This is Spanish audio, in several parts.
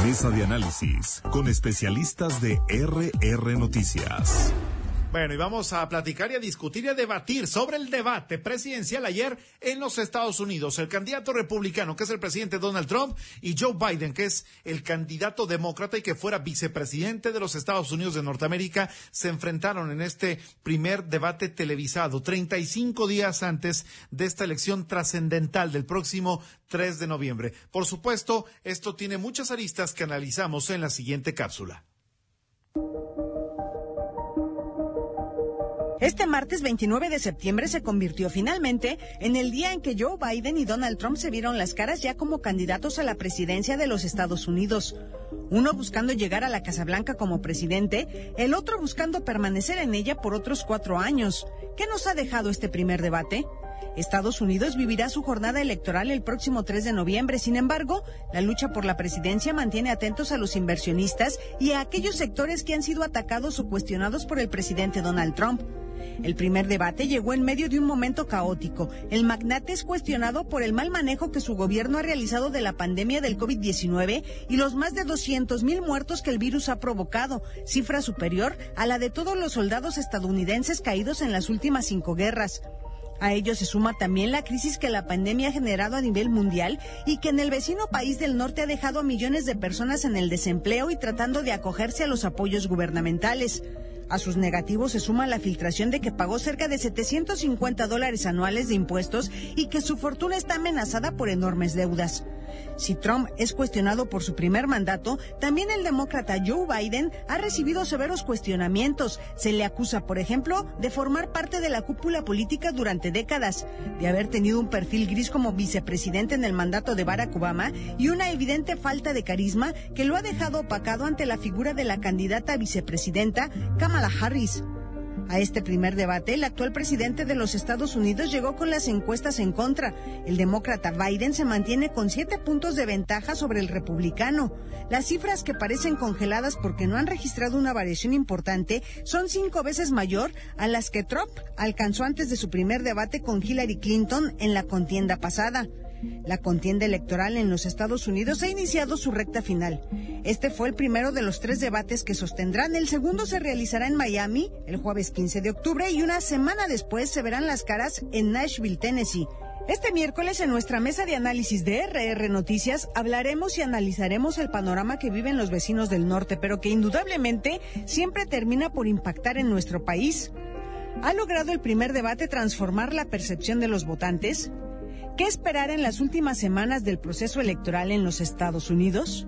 Mesa de análisis con especialistas de RR Noticias. Bueno, y vamos a platicar y a discutir y a debatir sobre el debate presidencial ayer en los Estados Unidos. El candidato republicano, que es el presidente Donald Trump, y Joe Biden, que es el candidato demócrata y que fuera vicepresidente de los Estados Unidos de Norteamérica, se enfrentaron en este primer debate televisado, 35 días antes de esta elección trascendental del próximo 3 de noviembre. Por supuesto, esto tiene muchas aristas que analizamos en la siguiente cápsula. Este martes 29 de septiembre se convirtió finalmente en el día en que Joe Biden y Donald Trump se vieron las caras ya como candidatos a la presidencia de los Estados Unidos. Uno buscando llegar a la Casa Blanca como presidente, el otro buscando permanecer en ella por otros 4 años. ¿Qué nos ha dejado este primer debate? Estados Unidos vivirá su jornada electoral el próximo 3 de noviembre. Sin embargo, la lucha por la presidencia mantiene atentos a los inversionistas y a aquellos sectores que han sido atacados o cuestionados por el presidente Donald Trump. El primer debate llegó en medio de un momento caótico. El magnate es cuestionado por el mal manejo que su gobierno ha realizado de la pandemia del COVID-19 y los más de 200,000 muertos que el virus ha provocado, cifra superior a la de todos los soldados estadounidenses caídos en las últimas 5 guerras. A ello se suma también la crisis que la pandemia ha generado a nivel mundial y que en el vecino país del norte ha dejado a millones de personas en el desempleo y tratando de acogerse a los apoyos gubernamentales. A sus negativos se suma la filtración de que pagó cerca de $750 anuales de impuestos y que su fortuna está amenazada por enormes deudas. Si Trump es cuestionado por su primer mandato, también el demócrata Joe Biden ha recibido severos cuestionamientos. Se le acusa, por ejemplo, de formar parte de la cúpula política durante décadas, de haber tenido un perfil gris como vicepresidente en el mandato de Barack Obama y una evidente falta de carisma que lo ha dejado opacado ante la figura de la candidata vicepresidenta Kamala Harris. A este primer debate, el actual presidente de los Estados Unidos llegó con las encuestas en contra. El demócrata Biden se mantiene con 7 puntos de ventaja sobre el republicano. Las cifras, que parecen congeladas porque no han registrado una variación importante, son 5 veces mayor a las que Trump alcanzó antes de su primer debate con Hillary Clinton en la contienda pasada. La contienda electoral en los Estados Unidos ha iniciado su recta final. Este fue el primero de los 3 debates que sostendrán. El segundo se realizará en Miami el jueves 15 de octubre y una semana después se verán las caras en Nashville, Tennessee. Este miércoles en nuestra mesa de análisis de RR Noticias hablaremos y analizaremos el panorama que viven los vecinos del norte, pero que indudablemente siempre termina por impactar en nuestro país. ¿Ha logrado el primer debate transformar la percepción de los votantes? ¿Qué esperar en las últimas semanas del proceso electoral en los Estados Unidos?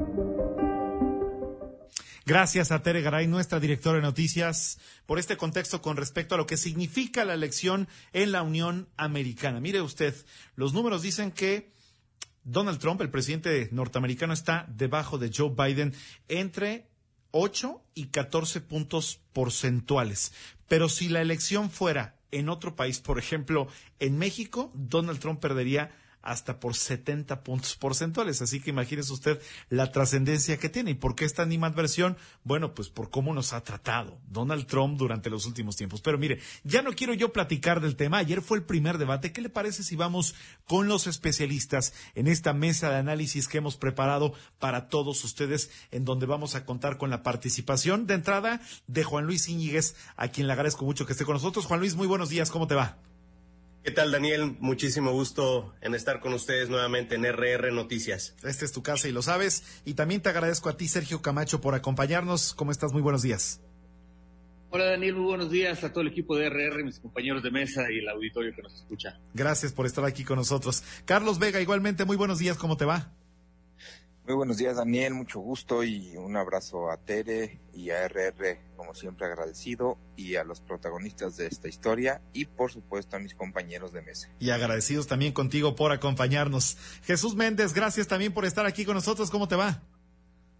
Gracias a Tere Garay, nuestra directora de noticias, por este contexto con respecto a lo que significa la elección en la Unión Americana. Mire usted, los números dicen que Donald Trump, el presidente norteamericano, está debajo de Joe Biden entre 8 y 14 puntos porcentuales. Pero si la elección fuera en otro país, por ejemplo, en México, Donald Trump perdería hasta por 70 puntos porcentuales. Así que imagínese usted la trascendencia que tiene. ¿Y por qué esta animadversión? Bueno, pues por cómo nos ha tratado Donald Trump durante los últimos tiempos. Pero mire, ya no quiero yo platicar del tema. Ayer fue el primer debate. ¿Qué le parece si vamos con los especialistas en esta mesa de análisis que hemos preparado para todos ustedes, en donde vamos a contar con la participación de entrada de Juan Luis Íñiguez, a quien le agradezco mucho que esté con nosotros? Juan Luis, muy buenos días. ¿Cómo te va? ¿Qué tal, Daniel? Muchísimo gusto en estar con ustedes nuevamente en RR Noticias. Esta es tu casa y lo sabes. Y también te agradezco a ti, Sergio Camacho, por acompañarnos. ¿Cómo estás? Muy buenos días. Hola, Daniel. Muy buenos días a todo el equipo de RR, mis compañeros de mesa y el auditorio que nos escucha. Gracias por estar aquí con nosotros. Carlos Vega, igualmente, muy buenos días. ¿Cómo te va? Muy buenos días, Daniel, mucho gusto y un abrazo a Tere y a RR, como siempre agradecido, y a los protagonistas de esta historia y por supuesto a mis compañeros de mesa. Y agradecidos también contigo por acompañarnos. Jesús Méndez, gracias también por estar aquí con nosotros. ¿Cómo te va?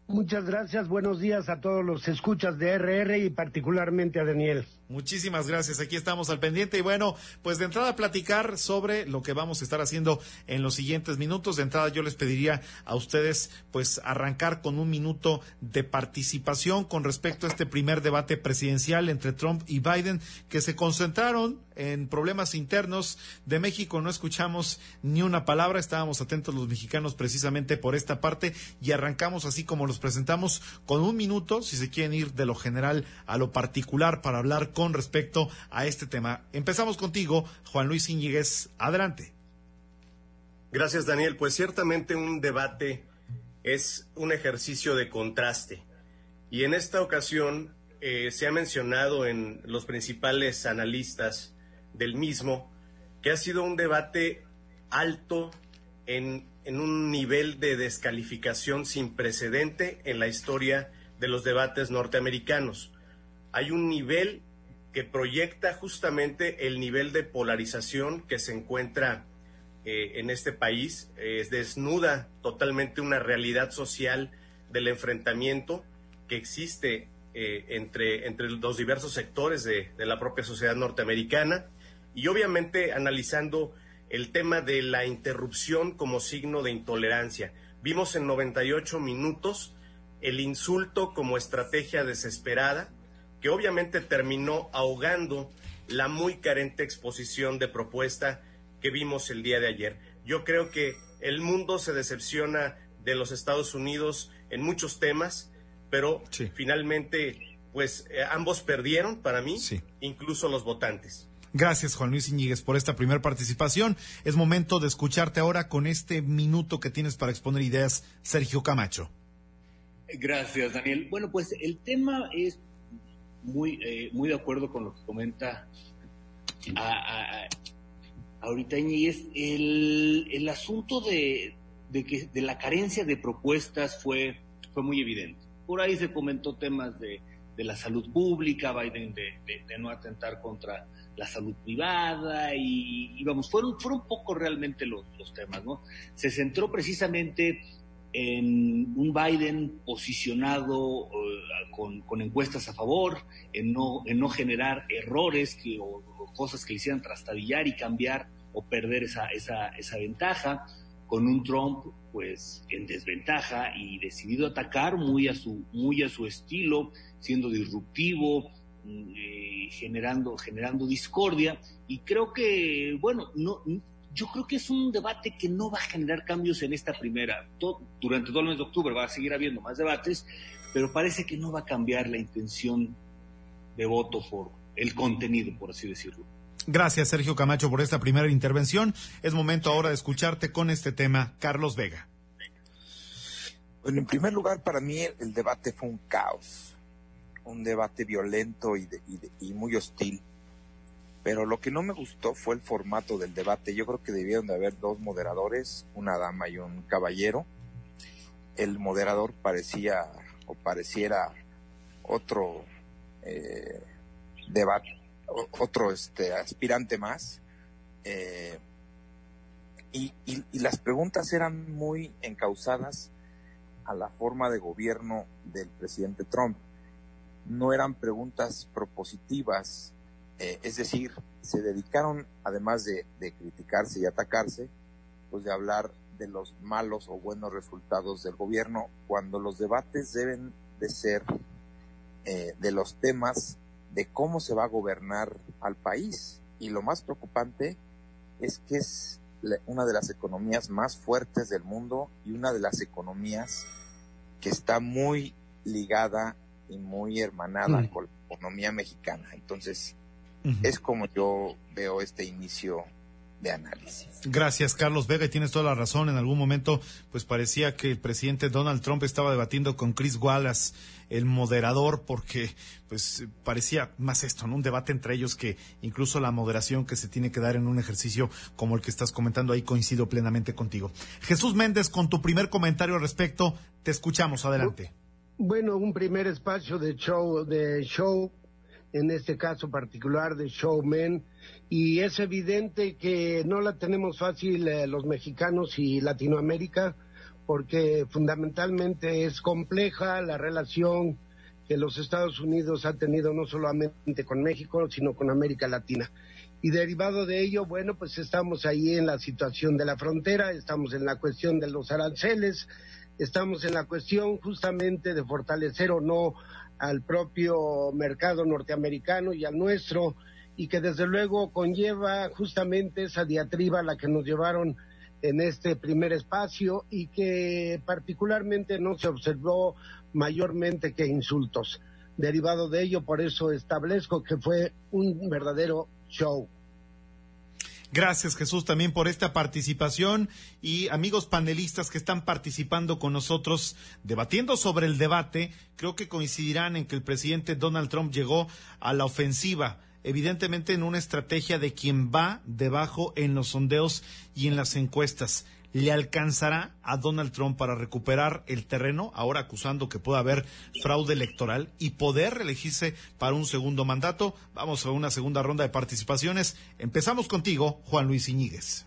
Muchas gracias, buenos días a todos los escuchas de RR y particularmente a Daniel. Muchísimas gracias, aquí estamos al pendiente y bueno, pues de entrada platicar sobre lo que vamos a estar haciendo en los siguientes minutos. De entrada yo les pediría a ustedes pues arrancar con un minuto de participación con respecto a este primer debate presidencial entre Trump y Biden, que se concentraron en problemas internos de México. No escuchamos ni una palabra, estábamos atentos los mexicanos precisamente por esta parte y arrancamos así como los presentamos con un minuto, si se quieren ir de lo general a lo particular para hablar con respecto a este tema. Empezamos contigo, Juan Luis Íñiguez, adelante. Gracias, Daniel. Pues ciertamente un debate es un ejercicio de contraste y en esta ocasión se ha mencionado en los principales analistas del mismo que ha sido un debate alto en un nivel de descalificación sin precedente en la historia de los debates norteamericanos. Hay un nivel que proyecta justamente el nivel de polarización que se encuentra en este país, desnuda totalmente una realidad social del enfrentamiento que existe entre los diversos sectores de la propia sociedad norteamericana y obviamente analizando el tema de la interrupción como signo de intolerancia. Vimos en 98 minutos el insulto como estrategia desesperada que obviamente terminó ahogando la muy carente exposición de propuesta que vimos el día de ayer. Yo creo que el mundo se decepciona de los Estados Unidos en muchos temas, pero sí, finalmente pues ambos perdieron para mí, sí, incluso los votantes. Gracias, Juan Luis Íñiguez, por esta primera participación. Es momento de escucharte ahora con este minuto que tienes para exponer ideas, Sergio Camacho. Gracias, Daniel. Bueno, pues el tema es muy de acuerdo con lo que comenta ahorita Íñiguez. El asunto de la carencia de propuestas fue muy evidente. Por ahí se comentó temas de la salud pública, Biden de no atentar contra la salud privada y vamos, fueron poco realmente los temas, ¿no? Se centró precisamente en un Biden posicionado con encuestas a favor, en no generar errores o cosas que le hicieran trastabillar y cambiar o perder esa ventaja, con un Trump pues en desventaja y decidido a atacar muy a su estilo, siendo disruptivo, generando discordia, y creo que yo creo que es un debate que no va a generar cambios en esta primera. Durante todo el mes de octubre va a seguir habiendo más debates, pero parece que no va a cambiar la intención de voto por el contenido, por así decirlo. Gracias, Sergio Camacho, por esta primera intervención. Es momento ahora de escucharte con este tema, Carlos Vega. Bueno, en primer lugar, para mí el debate fue un caos, un debate violento y muy hostil. Pero lo que no me gustó fue el formato del debate. Yo creo que debieron de haber dos moderadores, una dama y un caballero. El moderador pareciera otro debate, otro aspirante más. Y las preguntas eran muy encausadas a la forma de gobierno del presidente Trump. No eran preguntas propositivas. Es decir, se dedicaron, además de criticarse y atacarse, pues de hablar de los malos o buenos resultados del gobierno, cuando los debates deben de ser de los temas de cómo se va a gobernar al país. Y lo más preocupante es que es una de las economías más fuertes del mundo y una de las economías que está muy ligada y muy hermanada con la economía mexicana. Entonces, es como yo veo este inicio de análisis. Gracias, Carlos Vega, y tienes toda la razón. En algún momento, pues parecía que el presidente Donald Trump estaba debatiendo con Chris Wallace, el moderador, porque pues parecía más esto, ¿no? Un debate entre ellos que incluso la moderación que se tiene que dar en un ejercicio como el que estás comentando ahí, coincido plenamente contigo. Jesús Méndez, con tu primer comentario al respecto, te escuchamos, adelante. Bueno, un primer espacio de show, en este caso particular de showman, y es evidente que no la tenemos fácil los mexicanos y Latinoamérica, porque fundamentalmente es compleja la relación que los Estados Unidos ha tenido no solamente con México, sino con América Latina. Y derivado de ello, bueno, pues estamos ahí en la situación de la frontera, estamos en la cuestión de los aranceles, estamos en la cuestión justamente de fortalecer o no al propio mercado norteamericano y al nuestro, y que desde luego conlleva justamente esa diatriba a la que nos llevaron en este primer espacio y que particularmente no se observó mayormente que insultos. Derivado de ello, por eso establezco que fue un verdadero show. Gracias, Jesús, también por esta participación, y amigos panelistas que están participando con nosotros debatiendo sobre el debate, creo que coincidirán en que el presidente Donald Trump llegó a la ofensiva, evidentemente en una estrategia de quien va debajo en los sondeos y en las encuestas. ¿Le alcanzará a Donald Trump para recuperar el terreno, ahora acusando que pueda haber fraude electoral y poder reelegirse para un segundo mandato? Vamos a una segunda ronda de participaciones. Empezamos contigo, Juan Luis Iñiguez.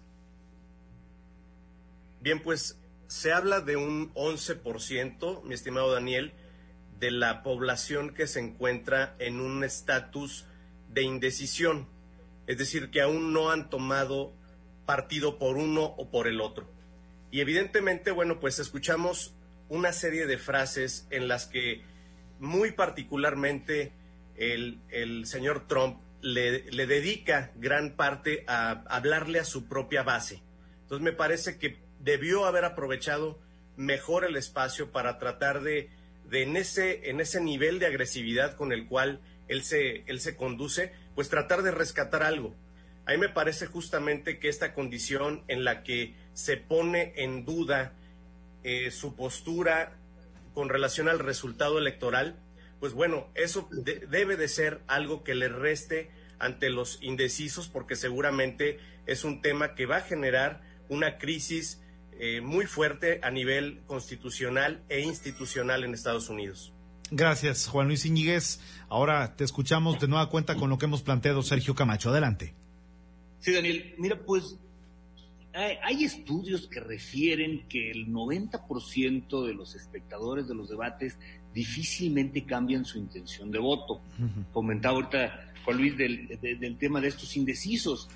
Bien, pues se habla de un 11%, mi estimado Daniel, de la población que se encuentra en un estatus de indecisión, es decir, que aún no han tomado partido por uno o por el otro. Y evidentemente, bueno, pues escuchamos una serie de frases en las que muy particularmente el señor Trump le dedica gran parte a hablarle a su propia base. Entonces me parece que debió haber aprovechado mejor el espacio para tratar de en ese nivel de agresividad con el cual él se conduce, pues tratar de rescatar algo. A mí me parece justamente que esta condición en la que se pone en duda su postura con relación al resultado electoral, pues bueno, eso debe de ser algo que le reste ante los indecisos, porque seguramente es un tema que va a generar una crisis muy fuerte a nivel constitucional e institucional en Estados Unidos. Gracias, Juan Luis Iñiguez. Ahora te escuchamos de nueva cuenta con lo que hemos planteado. Sergio Camacho, adelante. Sí, Daniel, mira, pues hay estudios que refieren que el 90% de los espectadores de los debates difícilmente cambian su intención de voto. Comentaba ahorita Juan Luis del tema de estos indecisos.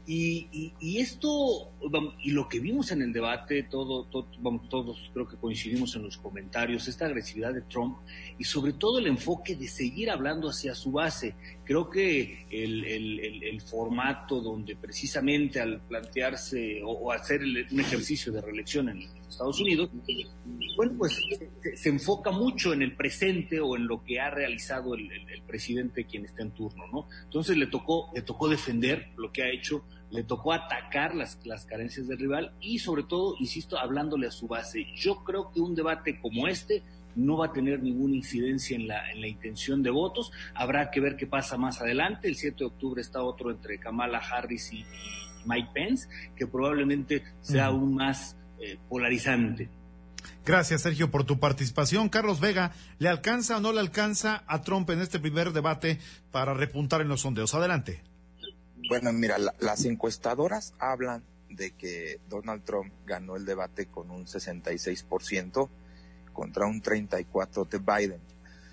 Y esto, y lo que vimos en el debate, todos creo que coincidimos en los comentarios, esta agresividad de Trump y sobre todo el enfoque de seguir hablando hacia su base. Creo que el formato donde precisamente al plantearse o hacer un ejercicio de reelección en Estados Unidos, bueno, pues se enfoca mucho en el presente o en lo que ha realizado el presidente quien está en turno, ¿no? Entonces le tocó defender lo que ha hecho, le tocó atacar las carencias del rival y sobre todo, insisto, hablándole a su base. Yo creo que un debate como este no va a tener ninguna incidencia en la intención de votos. Habrá que ver qué pasa más adelante. El 7 de octubre está otro entre Kamala Harris y Mike Pence, que probablemente sea aún más polarizante. Gracias, Sergio, por tu participación. Carlos Vega, ¿le alcanza o no le alcanza a Trump en este primer debate para repuntar en los sondeos? Adelante. Bueno, mira, las encuestadoras hablan de que Donald Trump ganó el debate con un 66% contra un 34% de Biden.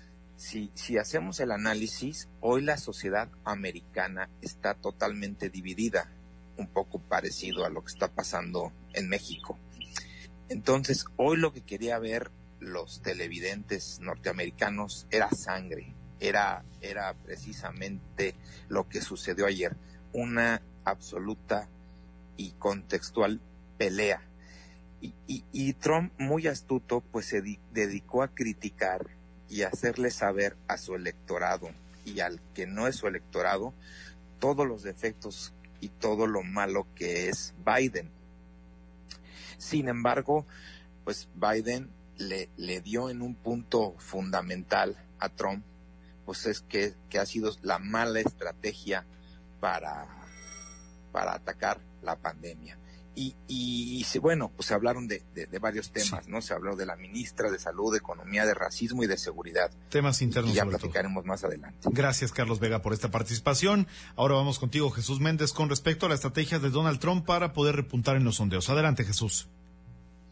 Si hacemos el análisis, hoy la sociedad americana está totalmente dividida, un poco parecido a lo que está pasando en México. Entonces, hoy lo que quería ver los televidentes norteamericanos era sangre, era precisamente lo que sucedió ayer, una absoluta y contextual pelea. Y Trump, muy astuto, pues se dedicó a criticar y a hacerle saber a su electorado y al que no es su electorado todos los defectos y todo lo malo que es Biden. Sin embargo, pues Biden le dio en un punto fundamental a Trump, pues es que ha sido la mala estrategia para atacar la pandemia. Y bueno, pues se hablaron de varios temas, sí, ¿no? Se habló de la ministra de Salud, de Economía, de racismo y de seguridad. Temas internos. Y ya platicaremos más adelante. Gracias, Carlos Vega, por esta participación. Ahora vamos contigo, Jesús Méndez, con respecto a la estrategia de Donald Trump para poder repuntar en los sondeos. Adelante, Jesús.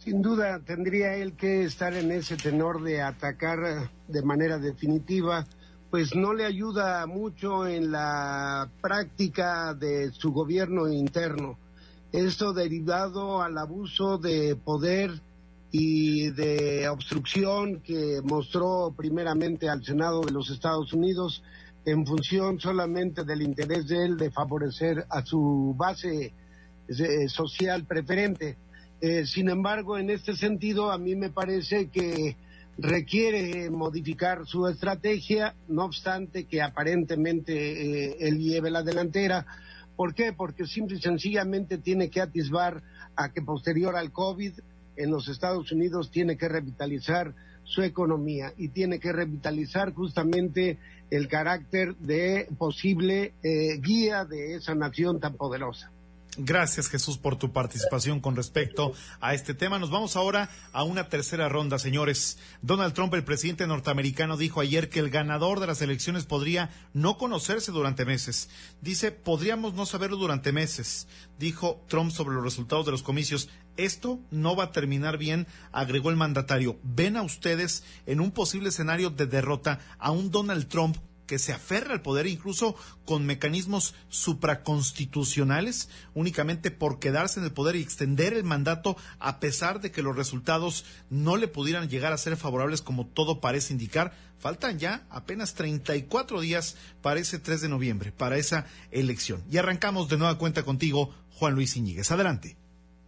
Sin duda tendría él que estar en ese tenor de atacar de manera definitiva, pues no le ayuda mucho en la práctica de su gobierno interno. Esto derivado al abuso de poder y de obstrucción que mostró primeramente al Senado de los Estados Unidos en función solamente del interés de él de favorecer a su base social preferente. Sin embargo, en este sentido, a mí me parece que requiere modificar su estrategia, no obstante que aparentemente él lleve la delantera. ¿Por qué? Porque simple y sencillamente tiene que atisbar a que posterior al COVID en los Estados Unidos tiene que revitalizar su economía y tiene que revitalizar justamente el carácter de posible guía de esa nación tan poderosa. Gracias, Jesús, por tu participación con respecto a este tema. Nos vamos ahora a una tercera ronda, señores. Donald Trump, el presidente norteamericano, dijo ayer que el ganador de las elecciones podría no conocerse durante meses. Dice, podríamos no saberlo durante meses, dijo Trump sobre los resultados de los comicios. Esto no va a terminar bien, agregó el mandatario. ¿Ven a ustedes en un posible escenario de derrota a un Donald Trump que se aferra al poder incluso con mecanismos supraconstitucionales, únicamente por quedarse en el poder y extender el mandato a pesar de que los resultados no le pudieran llegar a ser favorables como todo parece indicar? Faltan ya apenas 34 días para ese 3 de noviembre, para esa elección. Y arrancamos de nueva cuenta contigo, Juan Luis Íñiguez. Adelante.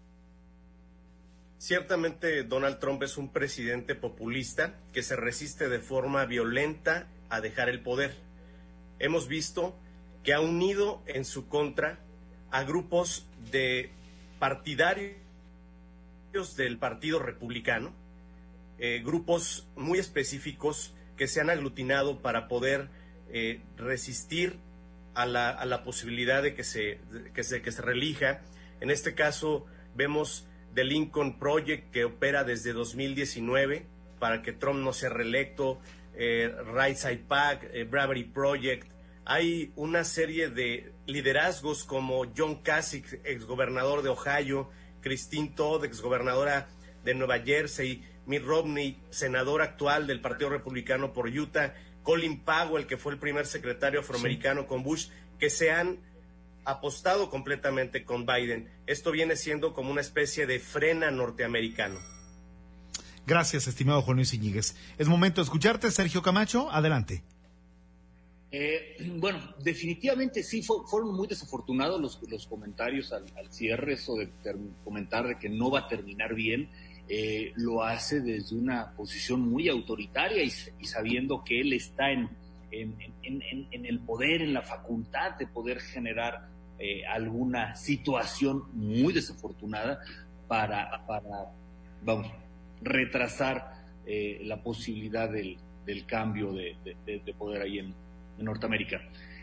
Ciertamente Donald Trump es un presidente populista que se resiste de forma violenta a dejar el poder. Hemos visto que ha unido en su contra a grupos de partidarios del Partido Republicano, grupos muy específicos que se han aglutinado para poder resistir a la posibilidad de que se reelija. En este caso vemos The Lincoln Project, que opera desde 2019 para que Trump no sea reelecto, Right Side PAC, Bravery Project. Hay una serie de liderazgos como John Kasich, exgobernador de Ohio, Christine Todd, exgobernadora de Nueva Jersey, Mitt Romney, senador actual del Partido Republicano por Utah, Colin Powell, que fue el primer secretario afroamericano con Bush, que se han apostado completamente con Biden. Esto viene siendo como una especie de frena norteamericano. Gracias, estimado Juan Luis Íñiguez. Es momento de escucharte, Sergio Camacho, adelante. Bueno, definitivamente sí, fueron muy desafortunados los comentarios al cierre, eso de comentar de que no va a terminar bien, lo hace desde una posición muy autoritaria y sabiendo que él está en el poder, en la facultad de poder generar alguna situación muy desafortunada para retrasar la posibilidad del cambio de poder ahí en Norteamérica.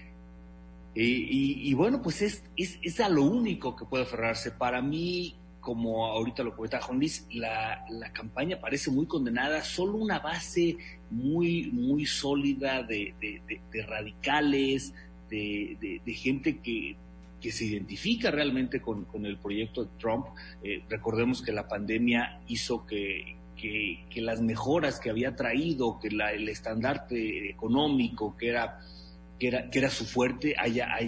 Y bueno, pues es a lo único que puede aferrarse. Para mí, como ahorita lo comentaba Juan Luis, la campaña parece muy condenada, solo una base muy, muy sólida de radicales, de gente que se identifica realmente con el proyecto de Trump. Recordemos que la pandemia hizo que las mejoras que había traído, que el estandarte económico que era su fuerte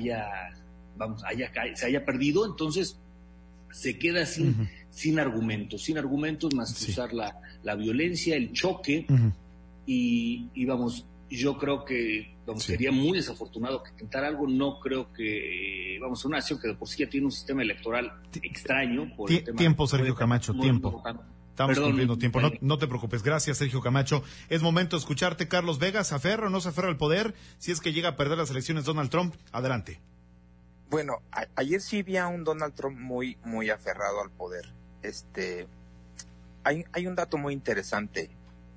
se haya perdido. Entonces se queda sin argumentos más que usar la violencia, el choque. Y vamos, yo creo que sería muy desafortunado que intentara algo. No creo que, una nación que de por sí ya tiene un sistema electoral extraño. Por el tema tiempo, Sergio Camacho, tiempo. Estamos cumpliendo tiempo, no te preocupes. Gracias, Sergio Camacho. Es momento de escucharte, Carlos Vega. ¿Se aferra o no se aferra al poder? Si es que llega a perder las elecciones Donald Trump, adelante. Bueno, ayer sí vi a un Donald Trump muy, muy aferrado al poder. Hay un dato muy interesante.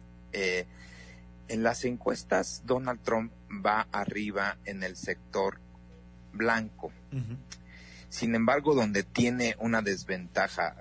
En las encuestas, Donald Trump va arriba en el sector blanco. Uh-huh. Sin embargo, donde tiene una desventaja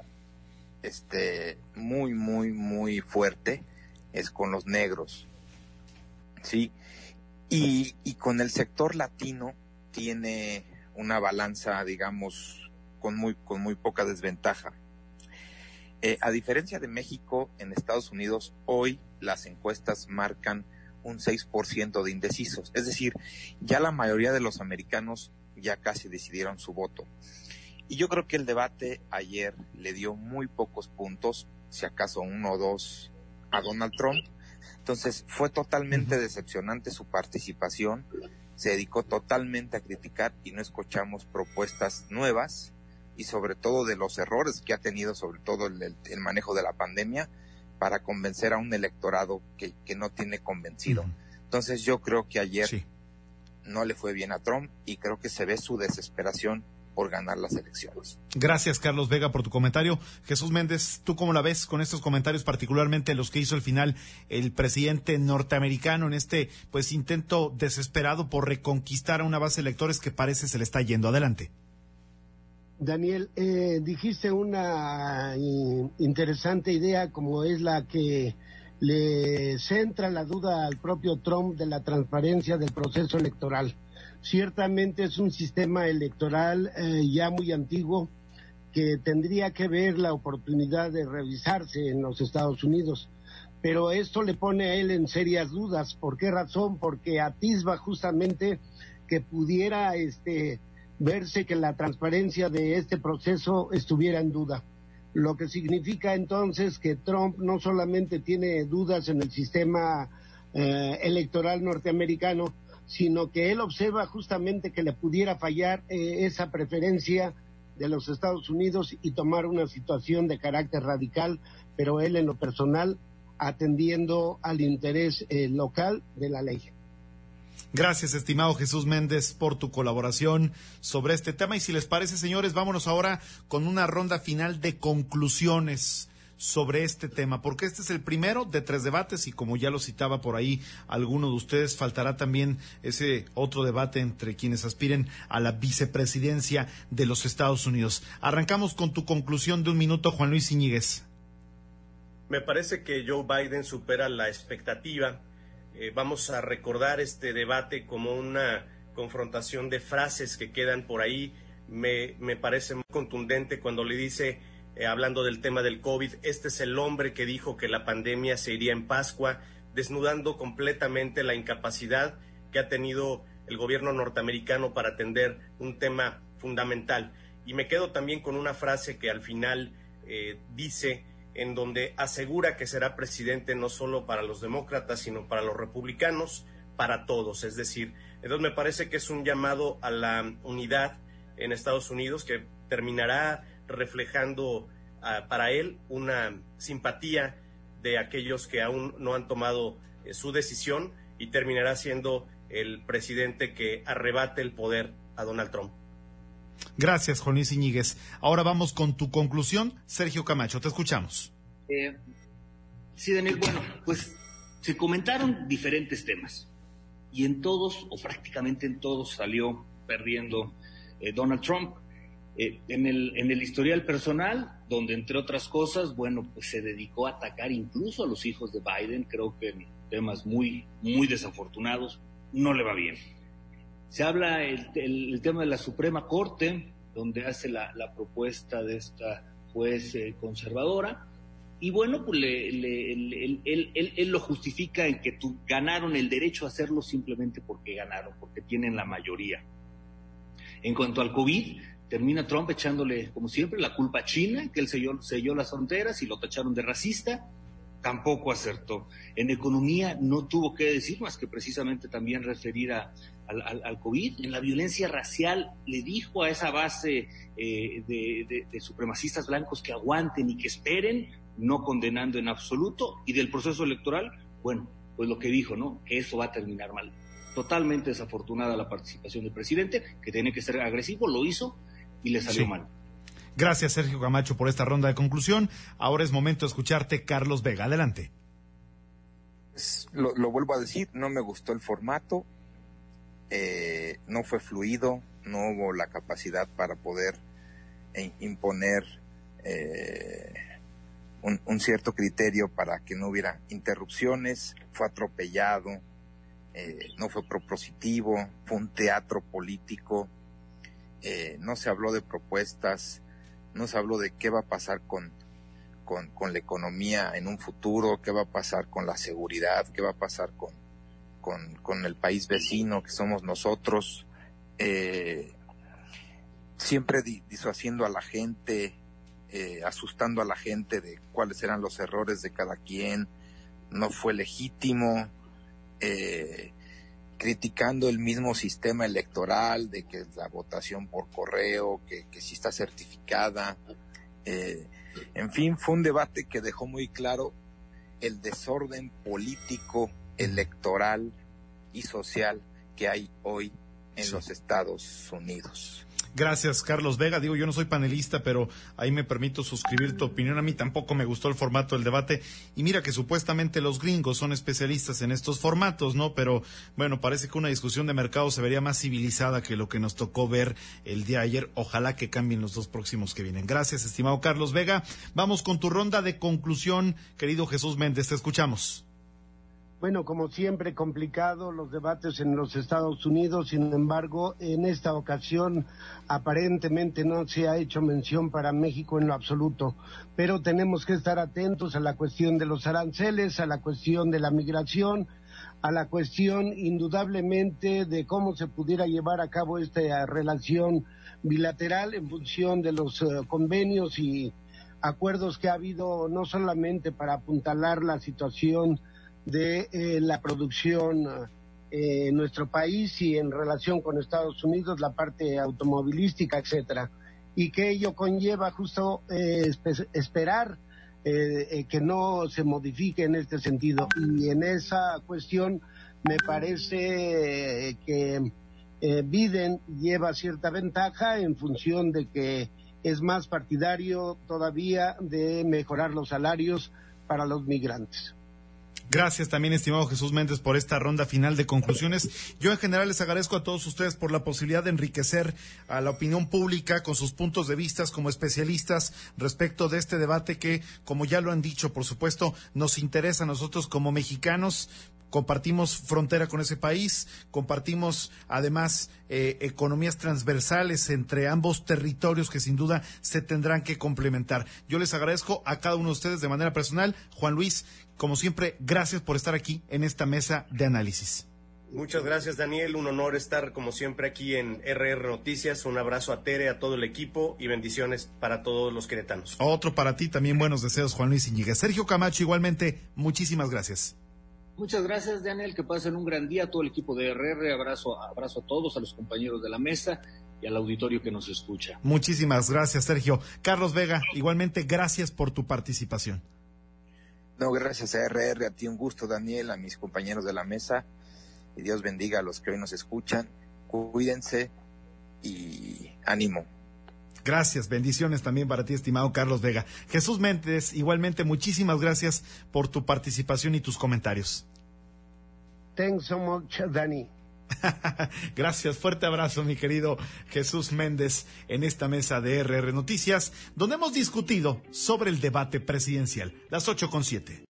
muy, muy, muy fuerte es con los negros. ¿Sí? Y con el sector latino tiene una balanza, digamos, con muy poca desventaja. A diferencia de México, en Estados Unidos hoy las encuestas marcan un 6% de indecisos. Es decir, ya la mayoría de los americanos ya casi decidieron su voto. Y yo creo que el debate ayer le dio muy pocos puntos, si acaso 1 o 2, a Donald Trump. Entonces fue totalmente decepcionante su participación, se dedicó totalmente a criticar y no escuchamos propuestas nuevas y sobre todo de los errores que ha tenido, sobre todo el manejo de la pandemia, para convencer a un electorado que no tiene convencido. Entonces yo creo que ayer no le fue bien a Trump y creo que se ve su desesperación por ganar las elecciones. Gracias, Carlos Vega, por tu comentario. Jesús Méndez, ¿tú cómo la ves con estos comentarios, particularmente los que hizo al final el presidente norteamericano en este intento desesperado por reconquistar a una base de electores que parece se le está yendo? Adelante. Daniel, dijiste una interesante idea, como es la que le centra la duda al propio Trump de la transparencia del proceso electoral. Ciertamente es un sistema electoral ya muy antiguo que tendría que ver la oportunidad de revisarse en los Estados Unidos, pero esto le pone a él en serias dudas. ¿Por qué razón? Porque atisba justamente que pudiera verse que la transparencia de este proceso estuviera en duda, lo que significa entonces que Trump no solamente tiene dudas en el sistema electoral norteamericano, sino que él observa justamente que le pudiera fallar esa preferencia de los Estados Unidos y tomar una situación de carácter radical, pero él en lo personal atendiendo al interés local de la ley. Gracias, estimado Jesús Méndez, por tu colaboración sobre este tema. Y si les parece, señores, vámonos ahora con una ronda final de conclusiones sobre este tema, porque este es el primero de 3 debates y como ya lo citaba por ahí alguno de ustedes, faltará también ese otro debate entre quienes aspiren a la vicepresidencia de los Estados Unidos. Arrancamos con tu conclusión de 1 minuto, Juan Luis Íñiguez. Me parece que Joe Biden supera la expectativa. Vamos a recordar este debate como una confrontación de frases que quedan por ahí. Me parece muy contundente cuando le dice, hablando del tema del COVID, este es el hombre que dijo que la pandemia se iría en Pascua, desnudando completamente la incapacidad que ha tenido el gobierno norteamericano para atender un tema fundamental. Y me quedo también con una frase que al final dice, en donde asegura que será presidente no solo para los demócratas, sino para los republicanos, para todos. Es decir, entonces me parece que es un llamado a la unidad en Estados Unidos que terminará reflejando para él una simpatía de aquellos que aún no han tomado su decisión y terminará siendo el presidente que arrebate el poder a Donald Trump. Gracias, Juan Luis Íñiguez. Ahora vamos con tu conclusión, Sergio Camacho, te escuchamos. Sí, Daniel, bueno, pues se comentaron diferentes temas y en todos, o prácticamente en todos, salió perdiendo Donald Trump. En el historial personal, donde entre otras cosas, bueno, pues se dedicó a atacar incluso a los hijos de Biden, creo que en temas muy, muy desafortunados, no le va bien. Se habla el tema de la Suprema Corte, donde hace la propuesta de esta juez conservadora, y bueno, pues él lo justifica en que ganaron el derecho a hacerlo simplemente porque ganaron, porque tienen la mayoría. En cuanto al COVID, termina Trump echándole, como siempre, la culpa a China, que él selló las fronteras y lo tacharon de racista. Tampoco acertó. En economía no tuvo que decir más que precisamente también referir al COVID. En la violencia racial le dijo a esa base de supremacistas blancos que aguanten y que esperen, no condenando en absoluto. Y del proceso electoral, bueno, pues lo que dijo, ¿no? Que eso va a terminar mal. Totalmente desafortunada la participación del presidente, que tiene que ser agresivo, lo hizo y le salió mal. Gracias, Sergio Camacho, por esta ronda de conclusión. Ahora es momento de escucharte, Carlos Vega. Adelante. Lo vuelvo a decir, no me gustó el formato, no fue fluido, no hubo la capacidad para poder imponer un cierto criterio para que no hubiera interrupciones, fue atropellado, no fue propositivo, fue un teatro político, no se habló de propuestas, no se habló de qué va a pasar con con la economía en un futuro, qué va a pasar con la seguridad, qué va a pasar con el país vecino que somos nosotros, siempre disuadiendo a la gente, asustando a la gente de cuáles eran los errores de cada quien, no fue legítimo, criticando el mismo sistema electoral, de que la votación por correo, que sí está certificada, en fin, fue un debate que dejó muy claro el desorden político, electoral y social que hay hoy en los Estados Unidos. Gracias, Carlos Vega. Digo, yo no soy panelista, pero ahí me permito suscribir tu opinión. A mí tampoco me gustó el formato del debate. Y mira que supuestamente los gringos son especialistas en estos formatos, ¿no? Pero, bueno, parece que una discusión de mercado se vería más civilizada que lo que nos tocó ver el día de ayer. Ojalá que cambien los dos próximos que vienen. Gracias, estimado Carlos Vega. Vamos con tu ronda de conclusión, querido Jesús Méndez. Te escuchamos. Bueno, como siempre, complicado los debates en los Estados Unidos. Sin embargo, en esta ocasión aparentemente no se ha hecho mención para México en lo absoluto, pero tenemos que estar atentos a la cuestión de los aranceles, a la cuestión de la migración, a la cuestión indudablemente de cómo se pudiera llevar a cabo esta relación bilateral en función de los convenios y acuerdos que ha habido, no solamente para apuntalar la situación de la producción en nuestro país y en relación con Estados Unidos, la parte automovilística, etcétera, y que ello conlleva justo esperar que no se modifique en este sentido. Y en esa cuestión me parece que Biden lleva cierta ventaja en función de que es más partidario todavía de mejorar los salarios para los migrantes. Gracias también, estimado Jesús Méndez, por esta ronda final de conclusiones. Yo en general les agradezco a todos ustedes por la posibilidad de enriquecer a la opinión pública con sus puntos de vista como especialistas respecto de este debate que, como ya lo han dicho, por supuesto, nos interesa a nosotros como mexicanos. Compartimos frontera con ese país, compartimos además economías transversales entre ambos territorios que sin duda se tendrán que complementar. Yo les agradezco a cada uno de ustedes de manera personal. Juan Luis, como siempre, gracias por estar aquí en esta mesa de análisis. Muchas gracias, Daniel. Un honor estar como siempre aquí en RR Noticias. Un abrazo a Tere, a todo el equipo y bendiciones para todos los queretanos. Otro para ti, también buenos deseos, Juan Luis Iñiguez. Sergio Camacho, igualmente, muchísimas gracias. Muchas gracias, Daniel, que pasen un gran día a todo el equipo de RR, abrazo a todos, a los compañeros de la mesa y al auditorio que nos escucha. Muchísimas gracias, Sergio. Carlos Vega, igualmente gracias por tu participación. No, gracias a RR, a ti un gusto, Daniel, a mis compañeros de la mesa, y Dios bendiga a los que hoy nos escuchan, cuídense y ánimo. Gracias, bendiciones también para ti, estimado Carlos Vega. Jesús Méndez, igualmente muchísimas gracias por tu participación y tus comentarios. Thanks so much, Dani. Gracias, fuerte abrazo, mi querido Jesús Méndez, en esta mesa de RR Noticias, donde hemos discutido sobre el debate presidencial. Las 8:07.